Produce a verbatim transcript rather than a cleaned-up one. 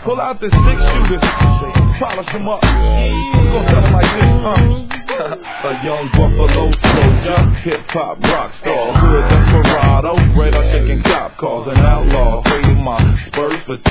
Pull out the six shooters, polish them up. Go tell them like this, huh? A young Buffalo soldier, hip-hop rock star, hood Desperado, radar shaking cop cars, an outlaw, fading my spurs for